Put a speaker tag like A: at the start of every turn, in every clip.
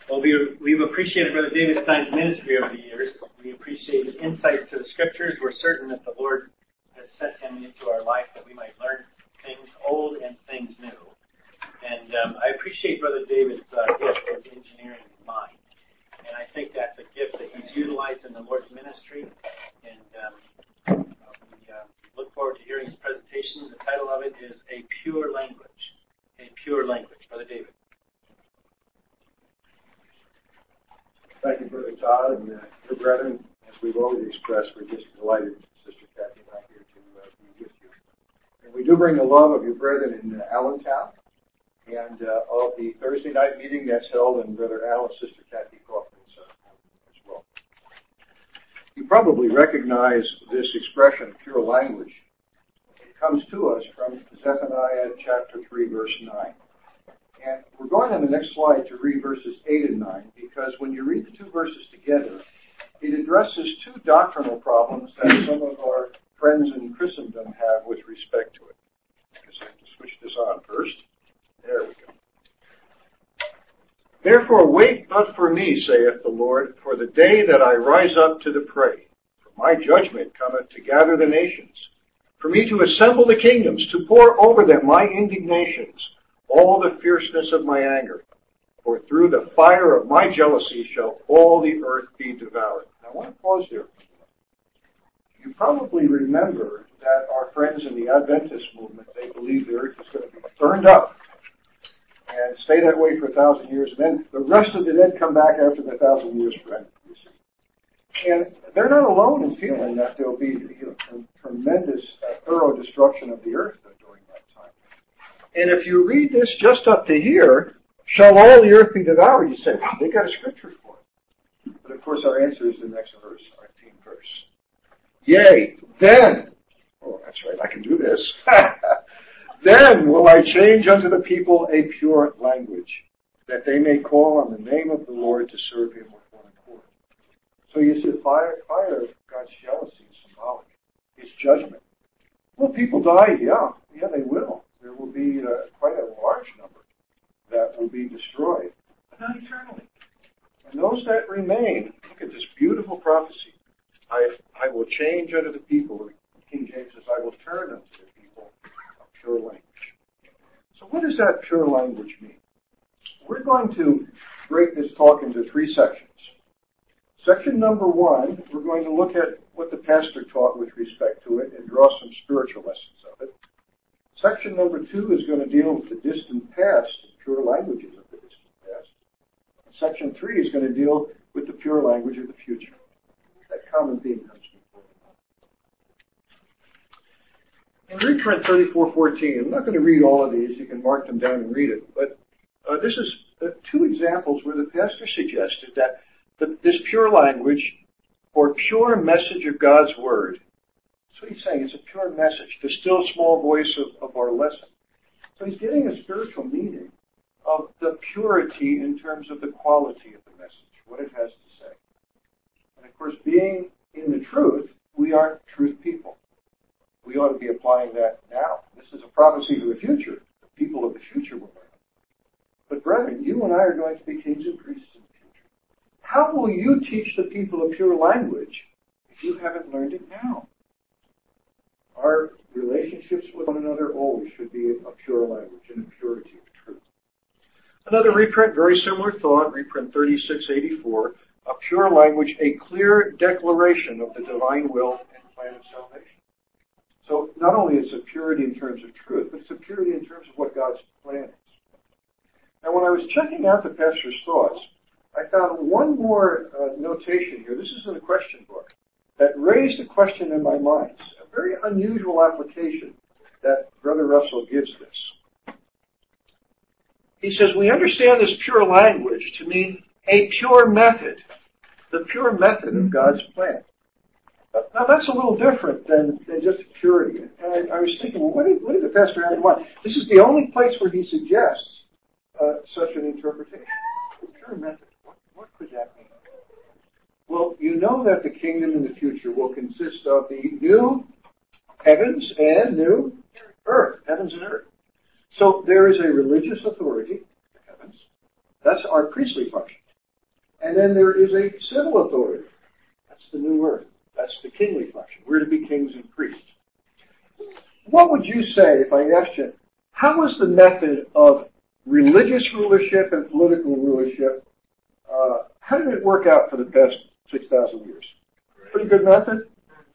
A: Well, we've appreciated Brother David Stein's ministry over the years. We appreciate his insights to the Scriptures. We're certain that the Lord has sent him into our life that we might learn things old and things new. And I appreciate Brother David's gift, his engineering mind. And I think that's a gift that he's utilized in the Lord's ministry. And we look forward to hearing his presentation. The title of it is A Pure Language. A Pure Language. Brother David.
B: Thank you, Brother Todd, and your brethren. As we've already expressed, we're just delighted, Sister Kathy and I, here to be with you. And we do bring the love of your brethren in Allentown, and of the Thursday night meeting that's held in Brother Al and Sister Kathy Kaufman's home as well. You probably recognize this expression, pure language. It comes to us from Zephaniah chapter 3, verse 9. And we're going on the next slide to read verses 8 and 9, because when you read the two verses together, it addresses two doctrinal problems that some of our friends in Christendom have with respect to it. I guess I have to switch this on first. There we go. Therefore wait not for me, saith the Lord, for the day that I rise up to the prey. For my judgment cometh to gather the nations, for me to assemble the kingdoms, to pour over them my indignations, all the fierceness of my anger. For through the fire of my jealousy shall all the earth be devoured. Now I want to pause here. You probably remember that our friends in the Adventist movement, they believe the earth is going to be burned up and stay that way for 1,000 years, and then the rest of the dead come back after the 1,000 years for end. And they're not alone in feeling that there will be tremendous, thorough destruction of the earth during that time. And if you read this just up to here, shall all the earth be devoured? You say, they got a scripture for it. But of course our answer is the next verse, our 18th verse. Yea, then, oh, that's right, I can do this. Then will I change unto the people a pure language, that they may call on the name of the Lord to serve him with one accord. So you see, fire of God's jealousy is symbolic. It's judgment. Will people die? Yeah, they will. There will be quite a large number that will be destroyed, but not eternally. And those that remain, look at this beautiful prophecy. I will change unto the people, King James says, I will turn unto the people a pure language. So what does that pure language mean? We're going to break this talk into three sections. Section number 1, we're going to look at what the pastor taught with respect to it and draw some spiritual lessons of it. Section number 2 is going to deal with the distant past, the pure languages of the distant past. And section 3 is going to deal with the pure language of the future. That common theme comes before the moment. In reprint 3414, I'm not going to read all of these. You can mark them down and read it. But this is two examples where the pastor suggested that this pure language or pure message of God's Word, that's what he's saying, it's a pure message, the still small voice of our lesson. So he's getting a spiritual meaning of the purity in terms of the quality of the message, what it has to say. And of course, being in the truth, we are truth people. We ought to be applying that now. This is a prophecy to the future. The people of the future will learn. But brethren, you and I are going to be kings and priests in the future. How will you teach the people a pure language if you haven't learned it now? Our relationships with one another always should be a pure language and a purity of truth. Another reprint, very similar thought, reprint 3684, a pure language, a clear declaration of the divine will and plan of salvation. So not only is it purity in terms of truth, but it's a purity in terms of what God's plan is. Now, when I was checking out the pastor's thoughts, I found one more notation here. This is in the question book that raised a question in my mind. It's a very unusual application that Brother Russell gives this. He says, we understand this pure language to mean a pure method, the pure method of God's plan. Now, that's a little different than just purity. And I was thinking, well, what did the pastor have in mind? This is the only place where he suggests such an interpretation. The pure method, what could that mean? Well, you know that the kingdom in the future will consist of the new heavens and new earth, heavens and earth. So there is a religious authority, the heavens. That's our priestly function. And then there is a civil authority. That's the new earth. That's the kingly function. We're to be kings and priests. What would you say if I asked you, how was the method of religious rulership and political rulership, how did it work out for the past 6,000 years? Pretty good method?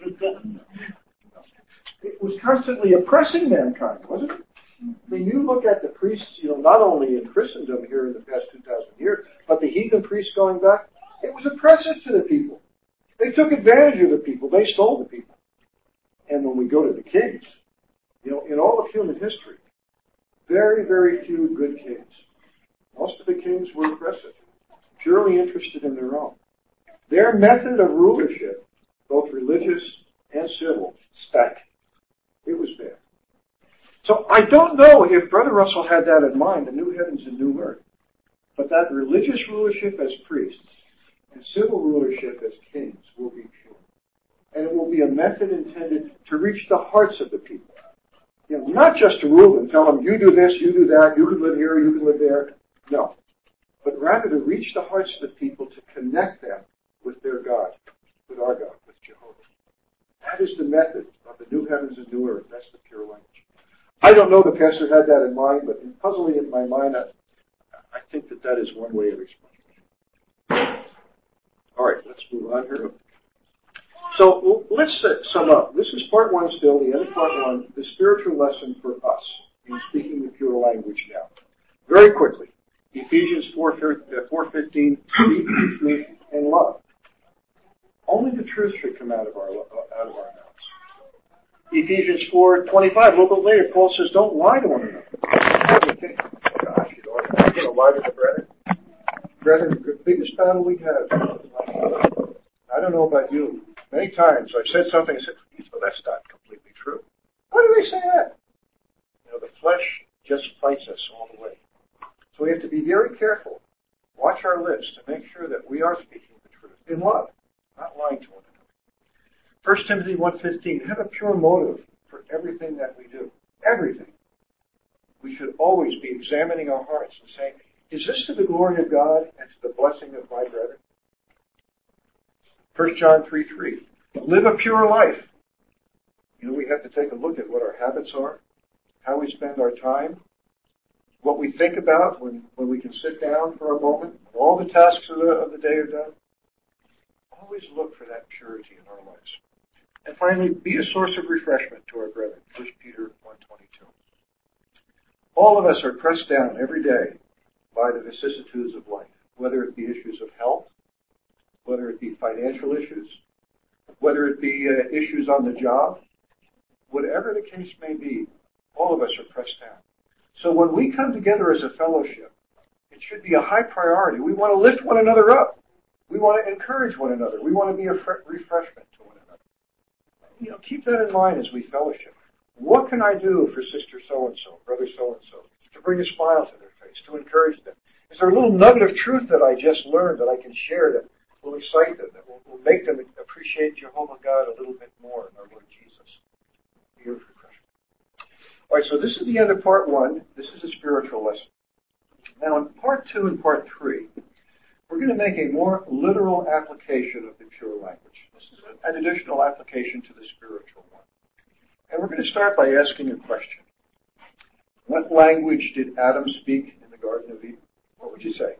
B: It was constantly oppressing mankind, wasn't it? When you look at the priests, not only in Christendom here in the past 2,000 years, but the heathen priests going back, it was oppressive to the people. They took advantage of the people. They stole the people. And when we go to the kings, in all of human history, very, very few good kings. Most of the kings were oppressive, purely interested in their own. Their method of rulership, both religious and civil, stank. It was bad. So I don't know if Brother Russell had that in mind, the new heavens and new earth. But that religious rulership as priests and civil rulership as kings will be pure. And it will be a method intended to reach the hearts of the people. Not just to rule them, tell them, you do this, you do that, you can live here, you can live there. No. But rather to reach the hearts of the people, to connect them with their God, with our God, with Jehovah. That is the method of the new heavens and new earth. That's the pure language. I don't know the pastor had that in mind, but in puzzling it in my mind, I think that is one way of explaining it. All right, let's move on here. So let's sum up. This is part one still, the end of part one, the spiritual lesson for us in speaking the pure language now. Very quickly, Ephesians 4:15, speak the truth in love. Only the truth should come out of our mouths. Ephesians 4:25, a little bit later, Paul says, don't lie to one another. Gosh, I'm going to lie to the brethren. Brethren, the biggest battle we have. I don't know about you. Many times I've said something and said, well, that's not completely true. Why do they say that? The flesh just fights us all the way. So we have to be very careful. Watch our lips to make sure that we are speaking the truth in love, not lying to one another. 1 Timothy 1:15, have a pure motive for everything that we do. Everything. We should always be examining our hearts and saying, is this to the glory of God and to the blessing of my brethren? 1 John 3:3, live a pure life. We have to take a look at what our habits are, how we spend our time, what we think about when we can sit down for a moment, when all the tasks of the day are done. Always look for that purity in our lives. And finally, be a source of refreshment to our brethren. 1 Peter 1:22. All of us are pressed down every day by the vicissitudes of life, whether it be issues of health, whether it be financial issues, whether it be issues on the job, whatever the case may be, all of us are pressed down. So when we come together as a fellowship, it should be a high priority. We want to lift one another up. We want to encourage one another. We want to be a refreshment to one another. Keep that in mind as we fellowship. What can I do for sister so-and-so, brother so-and-so, to bring a smile to their face, to encourage them? Is there a little nugget of truth that I just learned that I can share that will excite them, that will make them appreciate Jehovah God a little bit more and our Lord Jesus? Be a refreshment. All right, so this is the end of part one. This is a spiritual lesson. Now, in part two and part three, we're going to make a more literal application of the pure language. This is an additional application to the spiritual one. And we're going to start by asking a question. What language did Adam speak in the Garden of Eden? What would you say?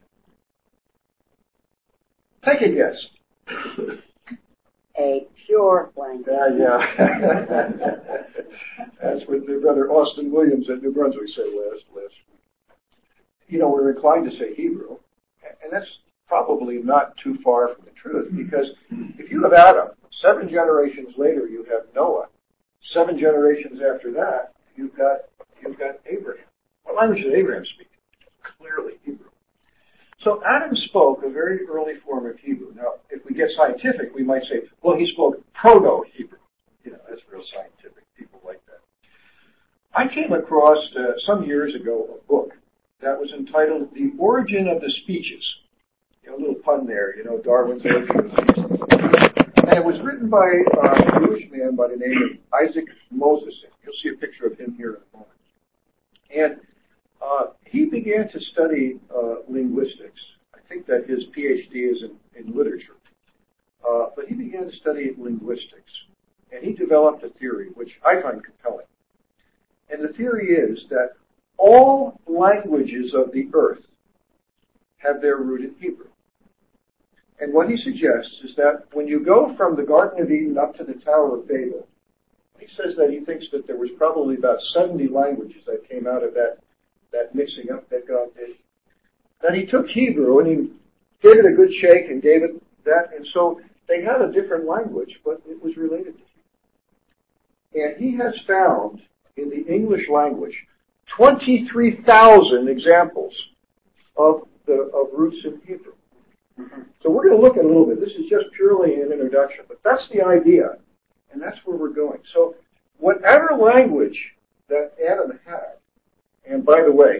B: Take a guess.
C: A pure language.
B: Yeah. That's what their brother Austin Williams at New Brunswick said last week. We're inclined to say Hebrew, and that's probably not too far from the truth, because if you have Adam, 7 generations later you have Noah, 7 generations after that you've got Abraham. What language did Abraham speak? Clearly Hebrew. So Adam spoke a very early form of Hebrew. Now, if we get scientific, we might say, well, he spoke Proto-Hebrew. That's real scientific. People like that. I came across, some years ago, a book that was entitled The Origin of the Speeches. A little pun there, Darwin's Origin of the Speeches. And it was written by a Jewish man by the name of Isaac Moses. You'll see a picture of him here in a moment. And he began to study linguistics, I think that his PhD is in literature. But he began to study linguistics. And he developed a theory which I find compelling. And the theory is that all languages of the earth have their root in Hebrew. And what he suggests is that when you go from the Garden of Eden up to the Tower of Babel, he says that he thinks that there was probably about 70 languages that came out of that mixing up that God did. That he took Hebrew and he gave it a good shake and gave it that. And so they had a different language, but it was related to Hebrew. And he has found in the English language 23,000 examples of roots in Hebrew. So we're going to look at a little bit. This is just purely an introduction, but that's the idea, and that's where we're going. So whatever language that Adam had, and by the way,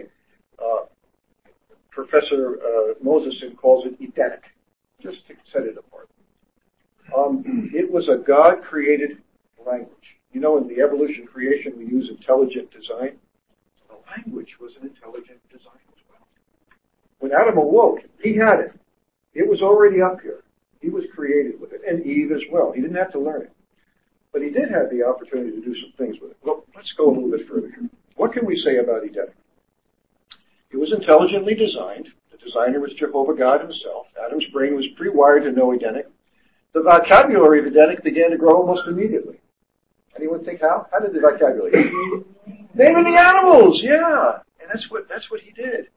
B: Professor Moseson calls it Edenic, just to set it apart. It was a God-created language. You know, in the evolution creation, we use intelligent design. The language was an intelligent design as well. When Adam awoke, he had it. It was already up here. He was created with it, and Eve as well. He didn't have to learn it. But he did have the opportunity to do some things with it. Well, let's go a little bit further here. What can we say about Edenic? It was intelligently designed. The designer was Jehovah God himself. Adam's brain was pre-wired to know Edenic. The vocabulary of Edenic began to grow almost immediately. Anyone think how? How did the vocabulary? Naming the animals, yeah. And that's what he did.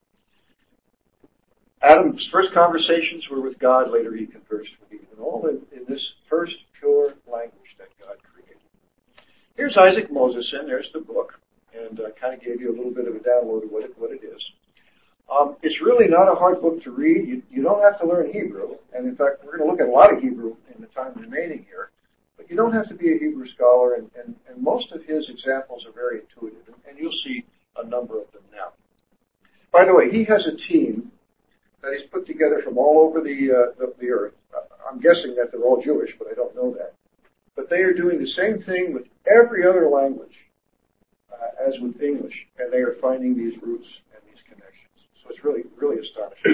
B: Adam's first conversations were with God. Later he conversed with Eve. And all in this first pure language that God created. Here's Isaac Moseson. There's the book. And I kind of gave you a little bit of a download of what it is. It's really not a hard book to read. You don't have to learn Hebrew. And in fact, we're going to look at a lot of Hebrew in the time remaining here. But you don't have to be a Hebrew scholar. And most of his examples are very intuitive. And you'll see a number of them now. By the way, he has a team that he's put together from all over the earth. I'm guessing that they're all Jewish, but I don't know that. But they are doing the same thing with every other language as with English, and they are finding these roots and these connections. So it's really, really astonishing.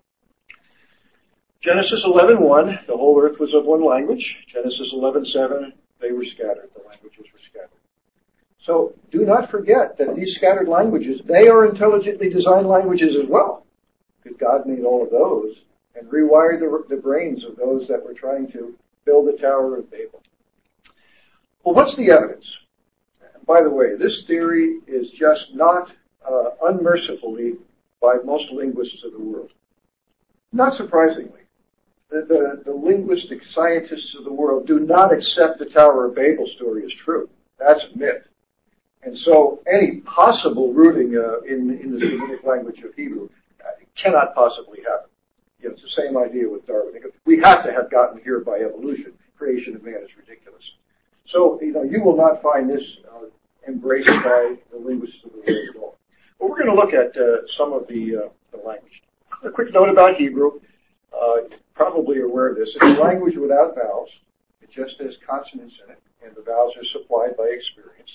B: Genesis 11:1, the whole earth was of one language. Genesis 11:7, they were scattered. The languages were scattered. So do not forget that these scattered languages, they are intelligently designed languages as well. Because God made all of those and rewired the brains of those that were trying to build the Tower of Babel. Well, what's the evidence? And by the way, this theory is just not unmercifully by most linguists of the world. Not surprisingly, the linguistic scientists of the world do not accept the Tower of Babel story as true. That's a myth. And so any possible rooting in the Semitic language of Hebrew cannot possibly happen. You know, it's the same idea with Darwin. We have to have gotten here by evolution. Creation of man is ridiculous. So, you will not find this embraced by the linguists of the world at all. But we're going to look at some of the language. A quick note about Hebrew. You're probably aware of this. It's a language without vowels. It just has consonants in it, and the vowels are supplied by experience.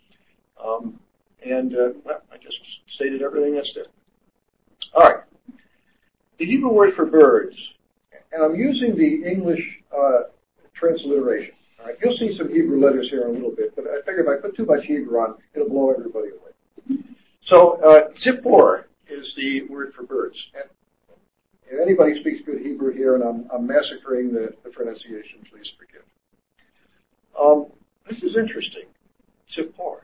B: I just stated everything that's there. All right. The Hebrew word for birds, and I'm using the English transliteration. All right. You'll see some Hebrew letters here in a little bit, but I figure if I put too much Hebrew on, it'll blow everybody away. So, zippor is the word for birds. And if anybody speaks good Hebrew here, and I'm massacring the pronunciation, please forgive. This is interesting. Zippor.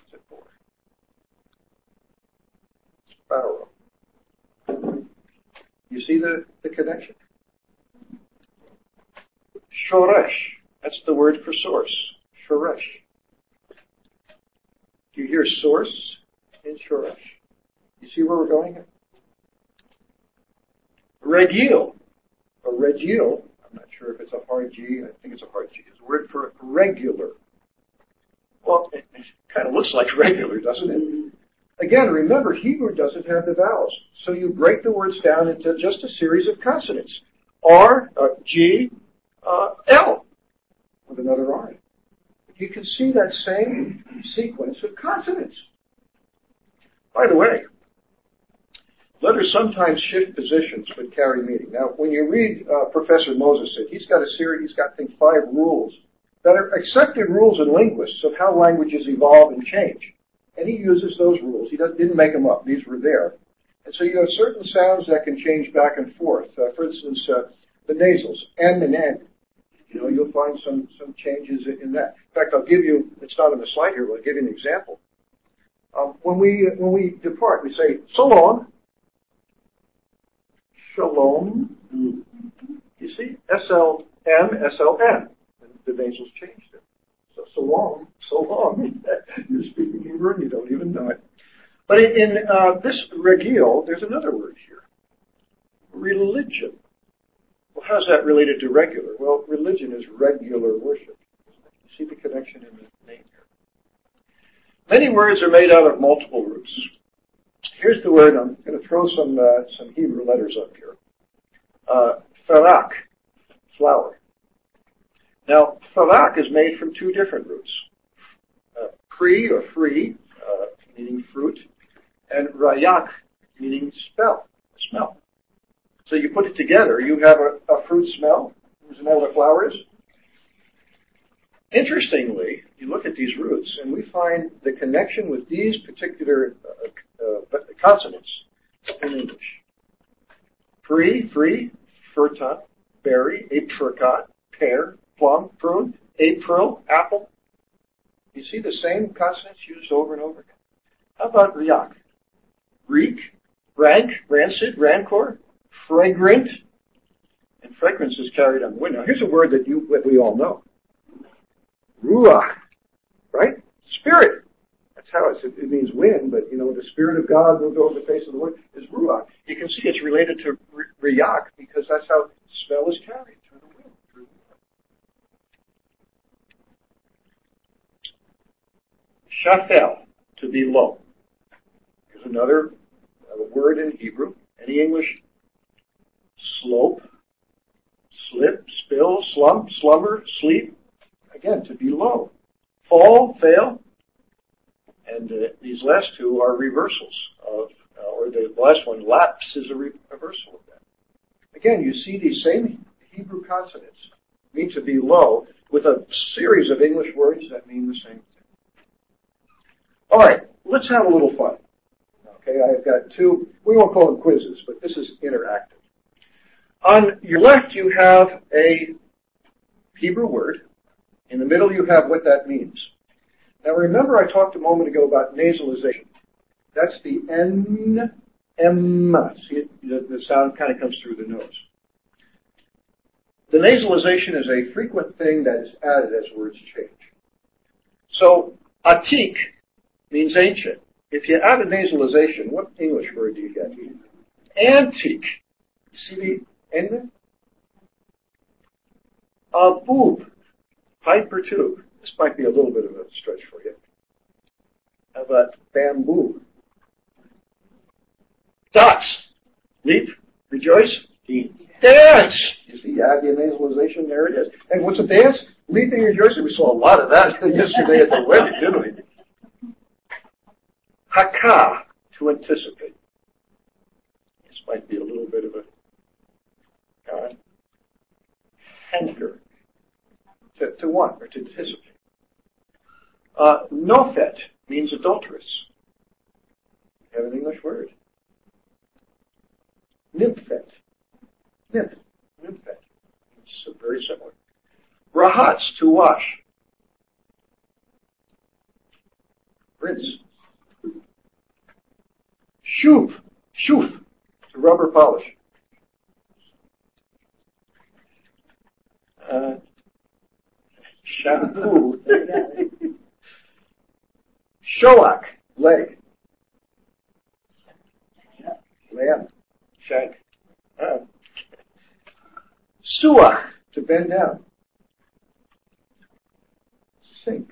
B: Sparrow. You see the connection? Shoresh. That's the word for source. Shoresh. Do you hear source in Shoresh? You see where we're going here? Regil. Or regil. I'm not sure if it's a hard G. I think it's a hard G. It's a word for regular. Well, it kind of looks like regular, doesn't it? Again, remember, Hebrew doesn't have the vowels. So you break the words down into just a series of consonants. R, G, L, with another R. You can see that same sequence of consonants. By the way, Letters sometimes shift positions but carry meaning. Now, when you read Professor Moses, he's got a series, he's got, I think, 5 rules that are accepted rules in linguists of how languages evolve and change. And he uses those rules. He didn't make them up. These were there. And so you have certain sounds that can change back and forth. For instance, the nasals, N and N. You know, you'll find some changes in that. In fact, I'll give you, it's not on the slide here, but I'll give you an example. When we depart, we say, so long, shalom. You see, S-L-M, S-L-N. The nasals changed it. So long. You're speaking Hebrew and you don't even know it. But in this regil, there's another word here. Religion. Well, how's that related to regular? Well, religion is regular worship. You see the connection in the name here. Many words are made out of multiple roots. Here's the word. I'm going to throw some Hebrew letters up here. Farak, flower. Now, farak is made from 2 different roots. Pri or free, meaning fruit, and rayak, meaning smell. So you put it together, you have a fruit smell. Isn't that what a flower is? Interestingly, you look at these roots, and we find the connection with these particular consonants in English. Free, furta, berry, apricot, pear, plum, prune, April, apple. You see the same consonants used over and over again. How about riak? Reek, rank, rancid, rancor, fragrant, and fragrance is carried on the wind. Now here's a word that we all know. Ruach, right? Spirit. That's how it means wind, but you know, the Spirit of God moved over the face of the wind is ruach. You can see it's related to riak because that's how smell is carried through the wind. Shafel, to be low. Here's another word in Hebrew. Any English? Slope, slip, spill, slump, slumber, sleep. Again, to be low. Fall, fail. And these last 2 are reversals of, or the last one, lapse, is a reversal of that. Again, you see these same Hebrew consonants mean to be low with a series of English words that mean the same thing. All right, let's have a little fun. Okay, I've got 2, we won't call them quizzes, but this is interactive. On your left, you have a Hebrew word. In the middle, you have what that means. Now, remember I talked a moment ago about nasalization. That's the N, M. See, the sound kind of comes through the nose. The nasalization is a frequent thing that is added as words change. So, atik means ancient. If you add a nasalization, what English word do you get? Antique. You see the end there? Boob. Pipe or tube. This might be a little bit of a stretch for you. How about bamboo? Dots. Leap. Rejoice. Dance. You see, you add the nasalization, there it is. And what's a dance? Leaping and rejoicing. We saw a lot of that yesterday at the wedding, didn't we? Haka, to anticipate. This might be a little bit of a hanker, to want or to anticipate. Nofet means adulteress. You have an English word. Nymphet. Nymphet. It's very similar. Rahatz, to wash. Rinse. Shuf, to rubber polish. Shampoo. Shoak, leg. Lamb, shank. Suach, to bend down. Sink.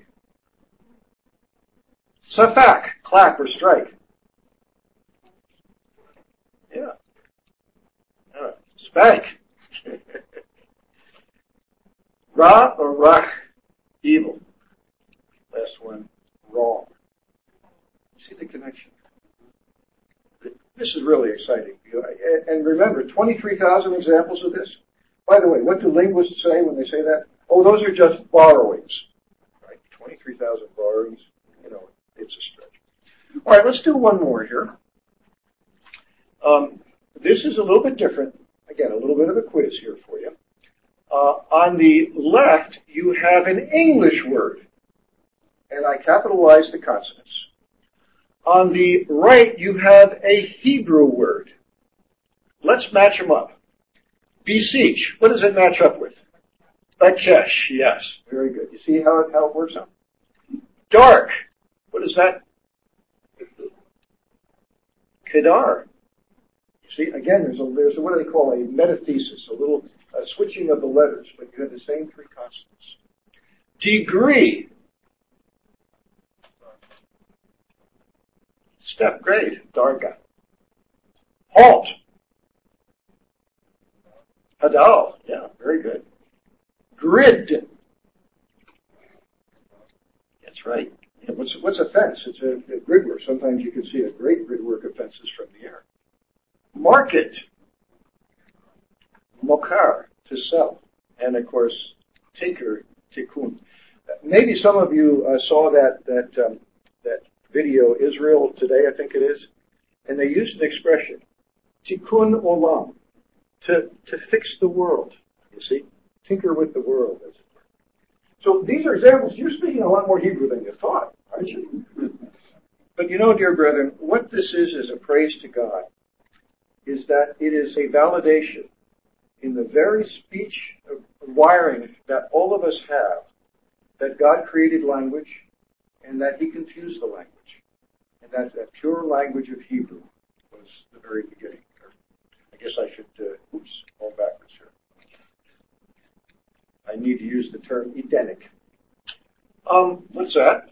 B: Safak, clap or strike. Yeah. Spank. Ra or rach, evil. Last one, wrong. See the connection? This is really exciting. And remember, 23,000 examples of this. By the way, what do linguists say when they say that? Oh, those are just borrowings. Right? 23,000 borrowings. It's a stretch. All right, let's do one more here. This is a little bit different. Again, a little bit of a quiz here for you. On the left, you have an English word, and I capitalize the consonants. On the right, you have a Hebrew word. Let's match them up. Beseech, what does it match up with? Bakesh, yes. Very good. You see how it works out? Dark, what is that? Kedar. You see, again, there's what do they call a metathesis, a little switching of the letters, but you have the same three consonants. Degree. Step grade, darga. Halt. Hadal, yeah, very good. Grid. That's right. Yeah, what's a fence? It's a grid work. Sometimes you can see a great grid work of fences from the air. Market. Mokar, to sell. And of course, tinker, tikkun. Maybe some of you saw that video, Israel Today, I think it is, and they used an expression, tikkun olam, to fix the world. You see, tinker with the world, as it were. So these are examples. You're speaking a lot more Hebrew than you thought, aren't you? But dear brethren, what this is a praise to God, is that it is a validation in the very speech wiring that all of us have, that God created language and that He confused the language. And that pure language of Hebrew was the very beginning. I guess I should, go backwards here. I need to use the term Edenic. What's that?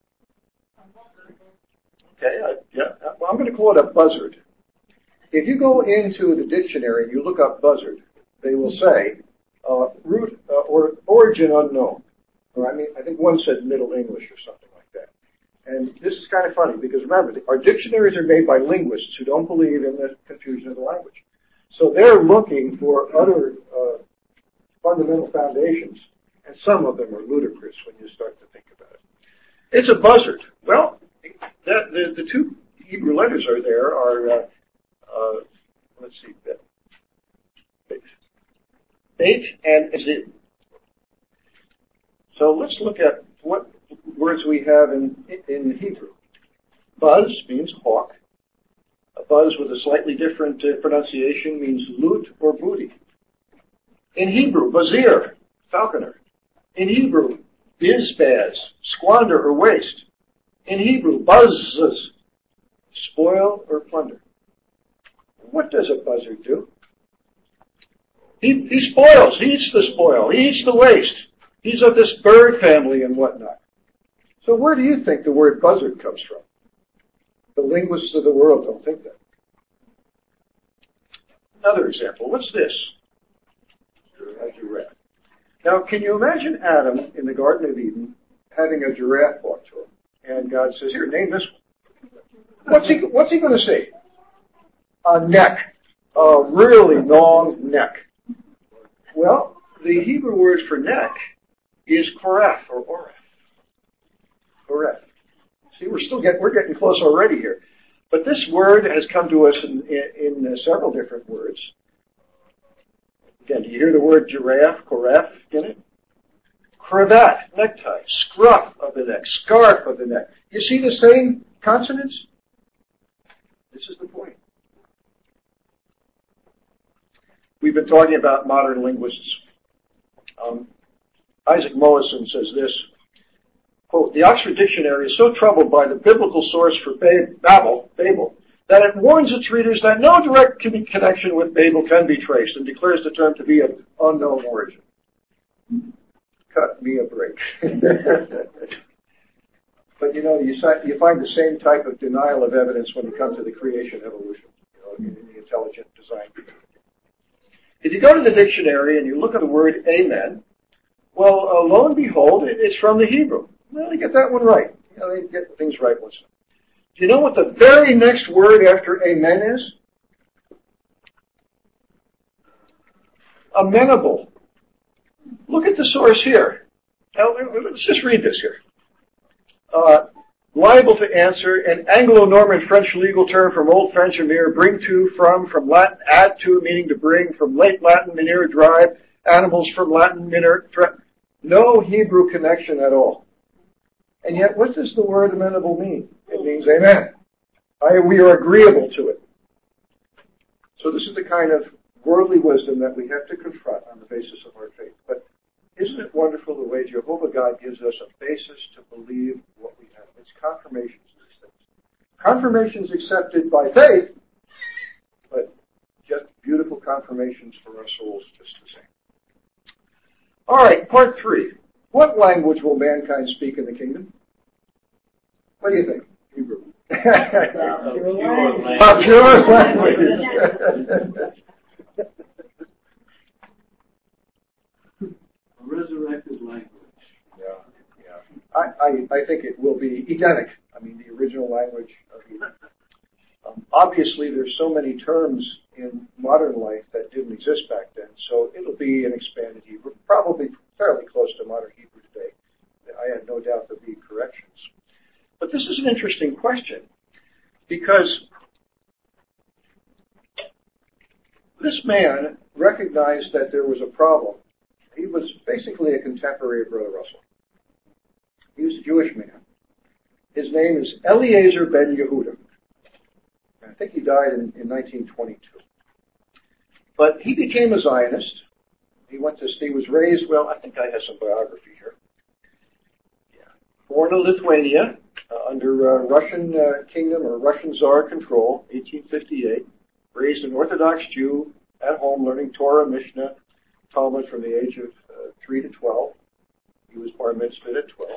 B: Okay, well, I'm going to call it a buzzard. If you go into the dictionary and you look up buzzard, they will say root or origin unknown. Or I think one said Middle English or something like that. And this is kind of funny because remember, our dictionaries are made by linguists who don't believe in the confusion of the language. So they're looking for other fundamental foundations, and some of them are ludicrous when you start to think about it. It's a buzzard. Well, the two Hebrew letters are let's see, Beit and Zid. So let's look at what words we have in Hebrew. Buzz means hawk. A buzz with a slightly different pronunciation means loot or booty. In Hebrew, bazir, falconer. In Hebrew, bizbaz, squander or waste. In Hebrew, buzzes, spoil or plunder. What does a buzzard do? He spoils. He eats the spoil. He eats the waste. He's of this bird family and whatnot. So where do you think the word buzzard comes from? The linguists of the world don't think that. Another example. What's this? A giraffe. Now, can you imagine Adam in the Garden of Eden having a giraffe brought to him? And God says, here, name this one. What's he going to say? A neck. A really long neck. Well, the Hebrew word for neck is koref or oref. Koref. See, we're getting close already here. But this word has come to us in several different words. Again, do you hear the word giraffe, koref in it? Cravat, necktie, scruff of the neck, scarf of the neck. You see the same consonants? This is the point. We've been talking about modern linguists. Isaac Mollison says this, quote, the Oxford Dictionary is so troubled by the biblical source for Babel, that it warns its readers that no direct connection with Babel can be traced and declares the term to be of unknown origin. Cut me a break. But you find the same type of denial of evidence when you come to the creation evolution, in the intelligent design. If you go to the dictionary and you look at the word amen, well, lo and behold, it's from the Hebrew. Well, they get that one right. They get things right once in a while. Do you know what the very next word after amen is? Amenable. Look at the source here. Now, let's just read this here. Liable to answer, an Anglo-Norman French legal term from Old French amir, bring to, from Latin add to, meaning to bring, from late Latin minere, drive, animals from Latin minere, no Hebrew connection at all. And yet, what does the word amenable mean? It means amen. We are agreeable to it. So this is the kind of worldly wisdom that we have to confront on the basis of our faith. But isn't it wonderful the way Jehovah God gives us a basis to believe what we have? It's confirmations of these things. Confirmations accepted by faith, but just beautiful confirmations for our souls just the same. All right, part 3. What language will mankind speak in the kingdom? What do you think? Hebrew. Pure language.
D: Resurrected language.
B: Yeah. I think it will be Edenic. I mean, the original language of Eden. Obviously, there's so many terms in modern life that didn't exist back then, so it'll be an expanded Hebrew, probably fairly close to modern Hebrew today. I have no doubt there'll be corrections. But this is an interesting question, because this man recognized that there was a problem. He was basically a contemporary of Brother Russell. He was a Jewish man. His name is Eliezer ben Yehuda. I think he died in 1922. But he became a Zionist. He was raised, well, I think I have some biography here. Yeah. Born in Lithuania, under Russian kingdom or Russian Tsar control, 1858. Raised an Orthodox Jew at home, learning Torah, Mishnah, Talmud from the age of 3 to 12. He was bar mitzvahed at 12.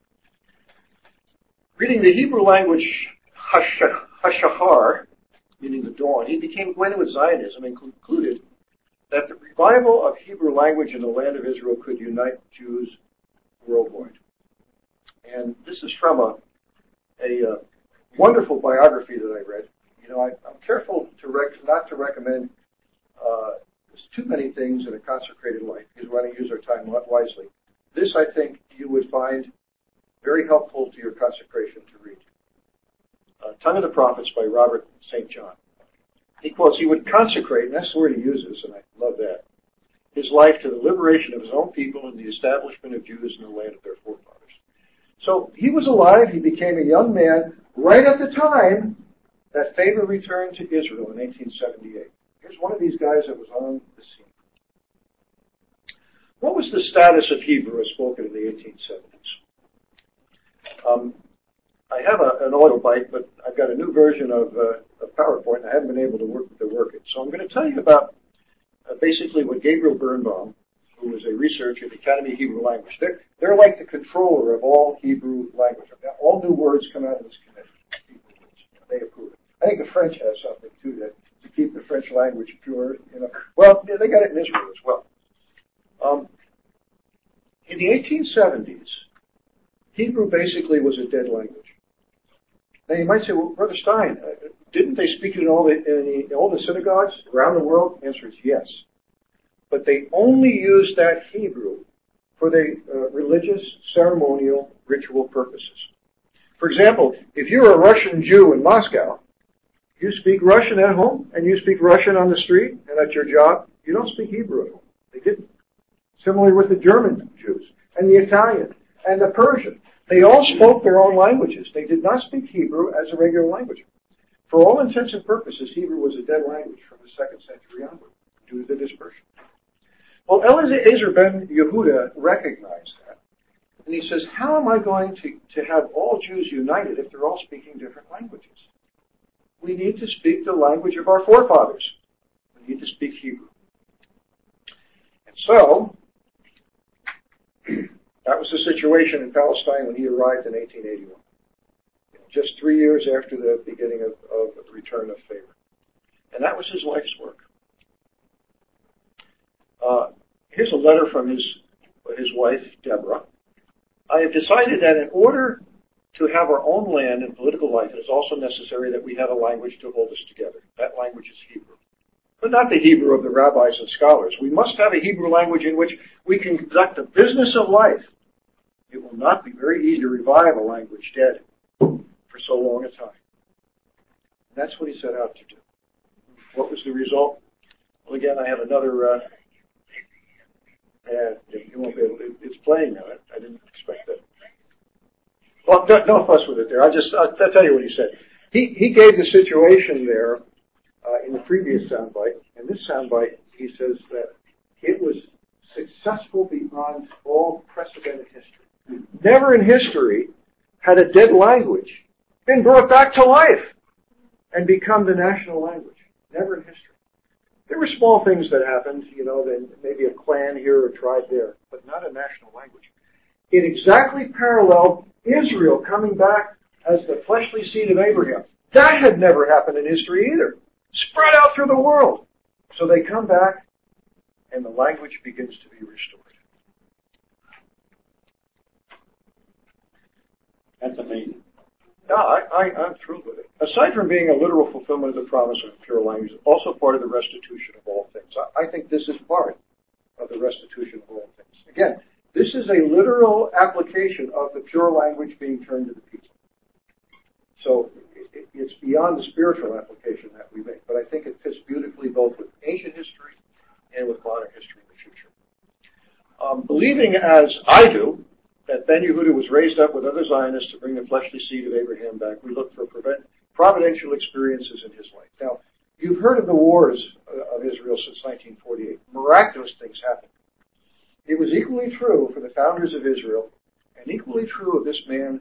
B: Reading the Hebrew language Hashahar, meaning the dawn, he became acquainted with Zionism and concluded that the revival of Hebrew language in the land of Israel could unite Jews worldwide. And this is from a wonderful biography that I read. You know, I'm careful not to recommend there's too many things in a consecrated life because we want to use our time wisely. This, I think, you would find very helpful to your consecration to read. Tongue of the Prophets by Robert St. John. He quotes, he would consecrate, and that's the word he uses, and I love that, his life to the liberation of his own people and the establishment of Jews in the land of their forefathers. So he was alive. He became a young man right at the time that favor returned to Israel in 1878. Here's one of these guys that was on the scene. What was the status of Hebrew as spoken in the 1870s? I have an audio bite, but I've got a new version of PowerPoint, and I haven't been able to work it. So I'm going to tell you about basically what Gabriel Birnbaum, who was a researcher at the Academy of Hebrew Language, they're like the controller of all Hebrew language. All new words come out of this committee. They approve it. I think the French has something, too, to keep the French language pure. You know. Well, yeah, they got it in Israel as well. In the 1870s, Hebrew basically was a dead language. Now you might say, well, Brother Stein, didn't they speak it in all the synagogues around the world? The answer is yes. But they only used that Hebrew for the religious, ceremonial, ritual purposes. For example, if you're a Russian Jew in Moscow, you speak Russian at home, and you speak Russian on the street and at your job. You don't speak Hebrew at home. They didn't. Similarly with the German Jews, and the Italian, and the Persian. They all spoke their own languages. They did not speak Hebrew as a regular language. For all intents and purposes, Hebrew was a dead language from the 2nd century onward, due to the dispersion. Well, Eliezer ben Yehuda recognized that. And he says, how am I going to have all Jews united if they're all speaking different languages? We need to speak the language of our forefathers. We need to speak Hebrew. And so, that was the situation in Palestine when he arrived in 1881. Just 3 years after the beginning of the return of favor. And that was his life's work. Here's a letter from his wife, Deborah. I have decided that in order to have our own land and political life, it is also necessary that we have a language to hold us together. That language is Hebrew. But not the Hebrew of the rabbis and scholars. We must have a Hebrew language in which we can conduct the business of life. It will not be very easy to revive a language dead for so long a time. And that's what he set out to do. What was the result? Well, again, I have another... you won't be able to... It's playing now. I didn't expect that. Well, don't fuss with it there. I'll tell you what he said. He gave the situation there in the previous soundbite. In this soundbite, he says that it was successful beyond all precedented history. Never in history had a dead language been brought back to life and become the national language. Never in history. There were small things that happened, then maybe a clan here or a tribe there, but not a national language. It exactly paralleled Israel coming back as the fleshly seed of Abraham. That had never happened in history either. Spread out through the world. So they come back, and the language begins to be restored.
A: That's amazing.
B: No, I'm thrilled with it. Aside from being a literal fulfillment of the promise of pure language, it's also part of the restitution of all things. I think this is part of the restitution of all things. Again, this is a literal application of the pure language being turned to the people. So it's beyond the spiritual application that we make, but I think it fits beautifully both with ancient history and with modern history in the future. Believing as I do that Ben Yehuda was raised up with other Zionists to bring the fleshly seed of Abraham back, we look for providential experiences in his life. Now, you've heard of the wars of Israel since 1948. Miraculous things happened. It was equally true for the founders of Israel, and equally true of this man,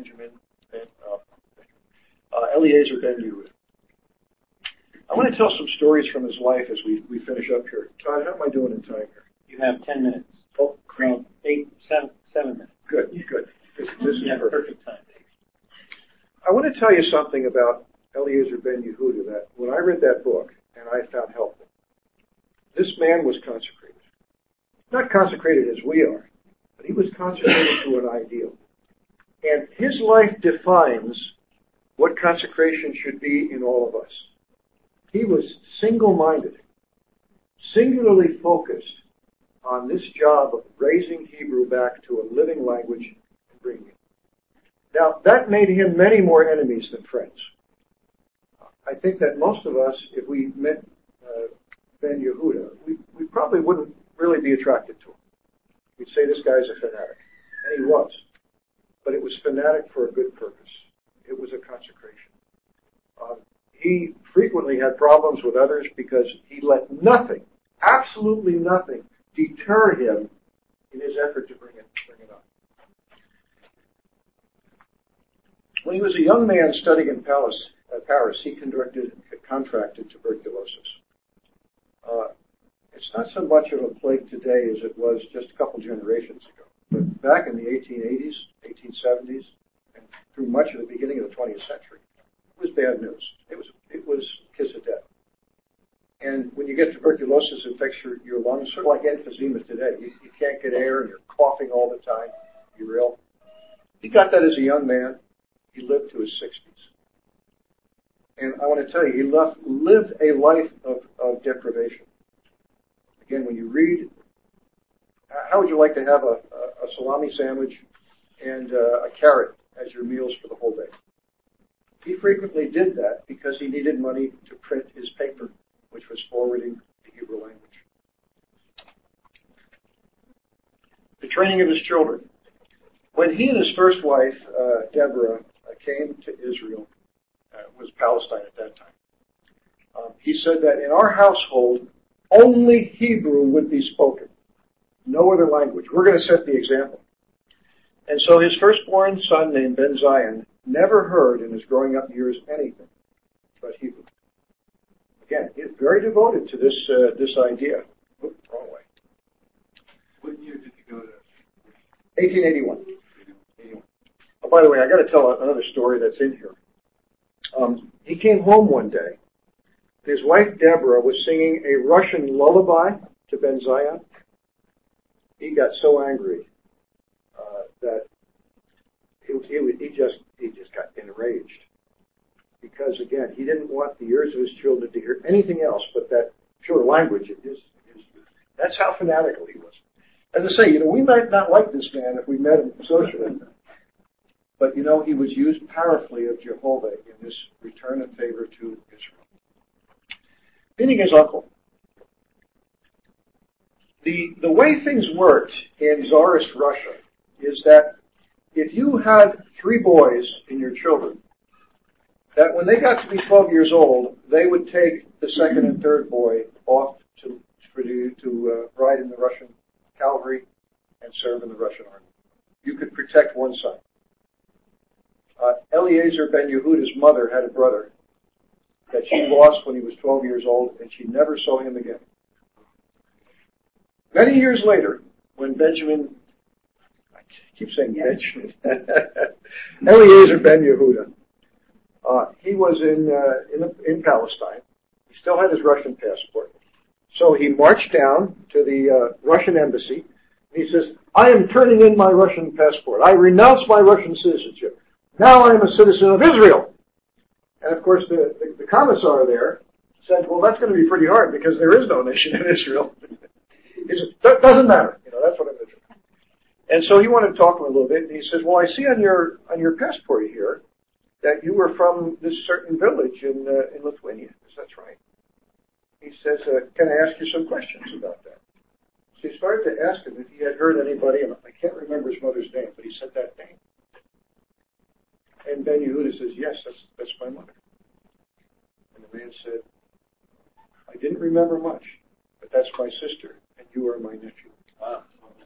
B: Eliezer Ben Yehuda. I want to tell some stories from his life as we finish up here. Todd, how am I doing in time here?
A: You have 10 minutes.
B: Oh,
A: great. 7 minutes.
B: Good. This is
A: perfect time.
B: I want to tell you something about Eliezer Ben Yehuda that when I read that book, and I found helpful. This man was consecrated. Not consecrated as we are, but he was consecrated to an ideal. And his life defines what consecration should be in all of us. He was single-minded, singularly focused on this job of raising Hebrew back to a living language and bringing it. Now, that made him many more enemies than friends. I think that most of us, if we met Ben Yehuda, we probably wouldn't really be attracted to him. We'd say this guy's a fanatic. And he was. But it was fanatic for a good purpose. It was a consecration. He frequently had problems with others because he let nothing, absolutely nothing, deter him in his effort to bring it on. When he was a young man studying in Paris, he contracted tuberculosis. It's not so much of a plague today as it was just a couple generations ago. But back in the 1880s, 1870s, and through much of the beginning of the 20th century, it was bad news. It was kiss of death. And when you get tuberculosis, it affects your lungs, sort of like emphysema today. You can't get air, and you're coughing all the time. You're ill. He got that as a young man. He lived to his 60s. And I want to tell you, he lived a life of deprivation. Again, when you read, how would you like to have a salami sandwich and a carrot as your meals for the whole day? He frequently did that because he needed money to print his paper, which was forwarding the Hebrew language. The training of his children. When he and his first wife, Deborah, came to Israel, was Palestine at that time, he said that in our household, only Hebrew would be spoken. No other language. We're going to set the example. And so his firstborn son, named Ben Zion, never heard in his growing up years anything but Hebrew. Again, he is very devoted to this idea. Oops, wrong way.
D: What year did you go to?
B: 1881. Oh, by the way, I got to tell another story that's in here. He came home one day. His wife Deborah was singing a Russian lullaby to Ben Zion. He got so angry that he just got enraged. Because again, he didn't want the ears of his children to hear anything else but that pure language of his. That's how fanatical he was. As I say, we might not like this man if we met him socially. But, he was used powerfully of Jehovah in this return of favor to Israel. Meaning his uncle. The way things worked in Tsarist Russia is that if you had 3 boys in your children, that when they got to be 12 years old, they would take the second and third boy off to ride in the Russian cavalry and serve in the Russian army. You could protect one son. Eliezer ben Yehuda's mother had a brother that she lost when he was 12 years old, and she never saw him again. Many years later, when Benjamin, I keep saying Benjamin, Eliezer ben Yehuda, he was in Palestine. He still had his Russian passport. So he marched down to the Russian embassy, and he says, I am turning in my Russian passport. I renounce my Russian citizenship. Now I am a citizen of Israel. And of course, the commissar there said, well, that's going to be pretty hard because there is no nation in Israel. He said, doesn't matter. That's what I'm doing. And so he wanted to talk to him a little bit, and he says, well, I see on your passport here that you were from this certain village in Lithuania. He says, that's right. He says, can I ask you some questions about that? So he started to ask him if he had heard anybody, and I can't remember his mother's name, but he said that name. And Ben Yehuda says, yes, that's my mother. And the man said, I didn't remember much, but that's my sister, and you are my nephew. Wow.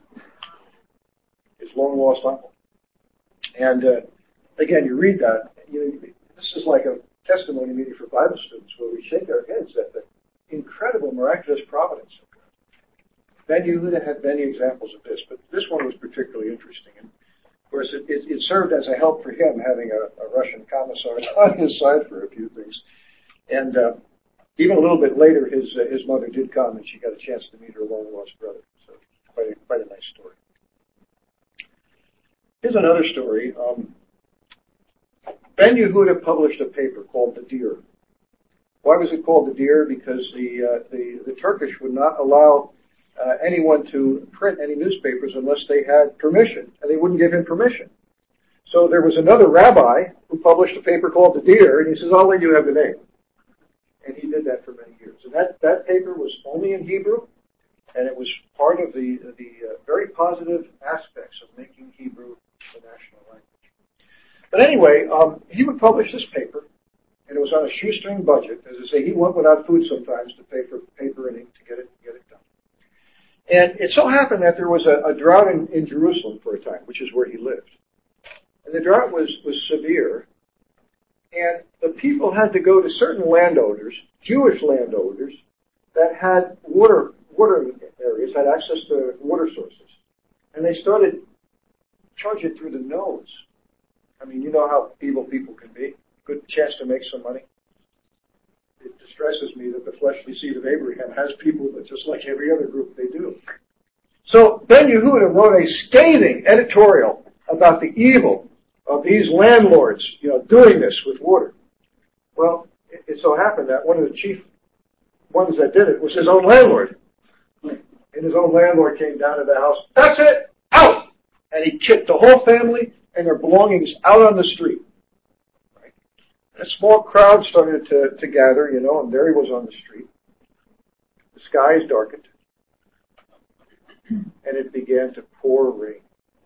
B: His long-lost uncle. And again, you read that, this is like a testimony meeting for Bible students where we shake our heads at the incredible, miraculous providence of God. Ben Yehuda had many examples of this, but this one was particularly interesting. And of course, it served as a help for him, having a Russian commissar on his side for a few things. And even a little bit later, his mother did come, and she got a chance to meet her long-lost brother. So quite a nice story. Here's another story. Ben Yehuda published a paper called The Deer. Why was it called The Deer? Because the Turkish would not allow anyone to print any newspapers unless they had permission, and they wouldn't give him permission. So there was another rabbi who published a paper called The Deer, and he says, I'll let you have the name. And he did that for many years. And that paper was only in Hebrew, and it was part of the very positive aspects of making Hebrew the national language. But anyway, he would publish this paper, and it was on a shoestring budget. As I say, he went without food sometimes to pay for paper and ink to get it done. And it so happened that there was a drought in Jerusalem for a time, which is where he lived. And the drought was severe, and the people had to go to certain landowners, Jewish landowners, that had water areas, had access to water sources. And they started charging through the nose. I mean, you know how evil people can be. Good chance to make some money. It distresses me that the fleshly seed of Abraham has people that just like every other group they do. So Ben Yehuda wrote a scathing editorial about the evil of these landlords, doing this with water. Well, it so happened that one of the chief ones that did it was his own landlord. And his own landlord came down to the house. That's it! Out! And he kicked the whole family and their belongings out on the street. Right? And a small crowd started to gather, and there he was on the street. The skies darkened. And it began to pour rain.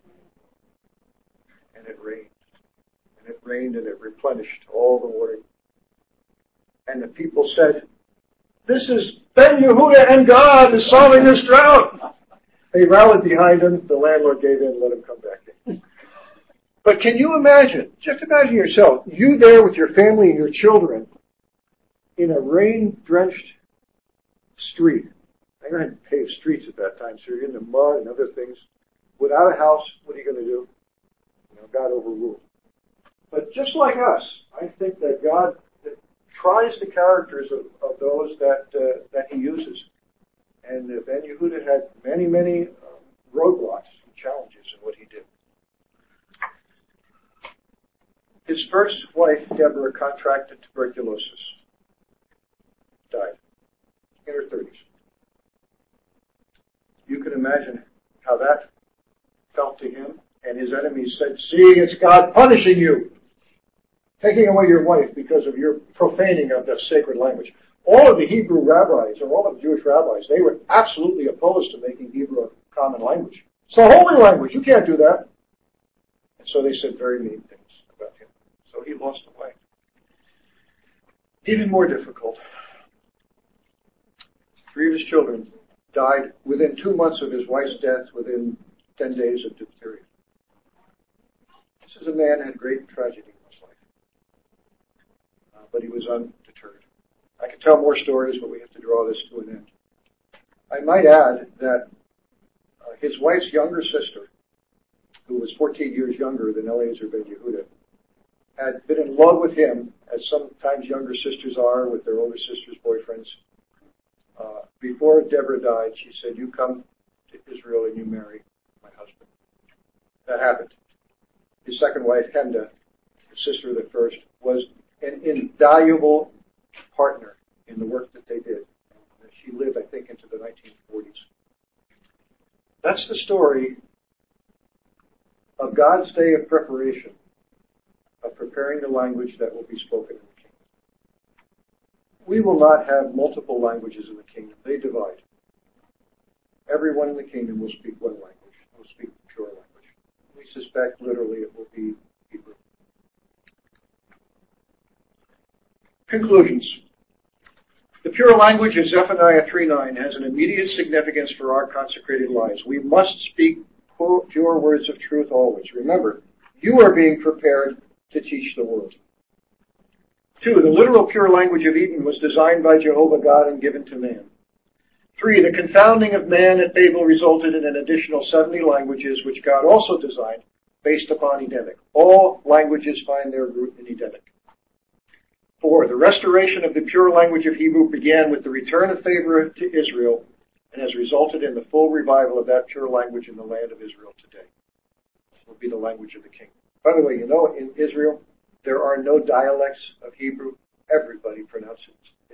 B: And it rained. And it rained and it replenished all the water. And the people said, this is Ben Yehuda and God is solving this drought. They rallied behind him. The landlord gave in and let him come back in. But can you imagine, just imagine yourself, you there with your family and your children in a rain-drenched street. They hadn't paved streets at that time, so you're in the mud and other things. Without a house, what are you going to do? God overruled. But just like us, I think that God tries the characters of those that he uses. And Ben Yehuda had many roadblocks and challenges in what he did. His first wife, Deborah, contracted tuberculosis. Died in her 30s. You can imagine how that felt to him. And his enemies said, "See, it's God punishing you, taking away your wife because of your profaning of the sacred language." All of the Hebrew rabbis, or all of the Jewish rabbis, they were absolutely opposed to making Hebrew a common language. It's a holy language. You can't do that. And so they said very mean things about him. So he lost a wife. Even more difficult. 3 of his children died within 2 months of his wife's death, within 10 days of diphtheria. This is a man who had great tragedy in his life. But he was undeterred. I could tell more stories, but we have to draw this to an end. I might add that his wife's younger sister, who was 14 years younger than Eliezer ben Yehuda, had been in love with him, as sometimes younger sisters are with their older sisters' boyfriends. Before Deborah died, she said, "You come to Israel and you marry my husband." That happened. His second wife, Hemda, the sister of the first, was an invaluable partner in the work that they did. She lived, I think, into the 1940s. That's the story of God's day of preparation, of preparing the language that will be spoken in the kingdom. We will not have multiple languages in the kingdom. They divide. Everyone in the kingdom will speak one language, will speak the pure language. We suspect literally it will be Hebrew. Conclusions. The pure language of Zephaniah 3:9 has an immediate significance for our consecrated lives. We must speak pure words of truth always. Remember, you are being prepared to teach the world. 2, the literal pure language of Eden was designed by Jehovah God and given to man. 3, the confounding of man at Babel resulted in an additional 70 languages which God also designed based upon Edenic. All languages find their root in Edenic. 4, the restoration of the pure language of Hebrew began with the return of favor to Israel and has resulted in the full revival of that pure language in the land of Israel today. It will be the language of the king. By the way, you know, in Israel, there are no dialects of Hebrew. Everybody pronounces